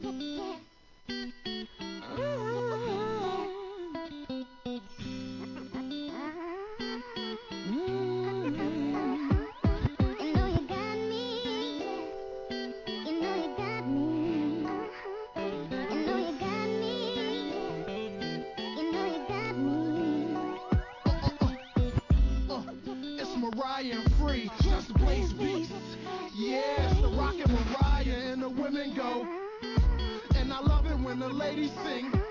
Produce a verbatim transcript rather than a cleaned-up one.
Mariah and free, just blaze beats. Yeah, it's the rockin' Mariah and the women go. And I love it when the ladies sing.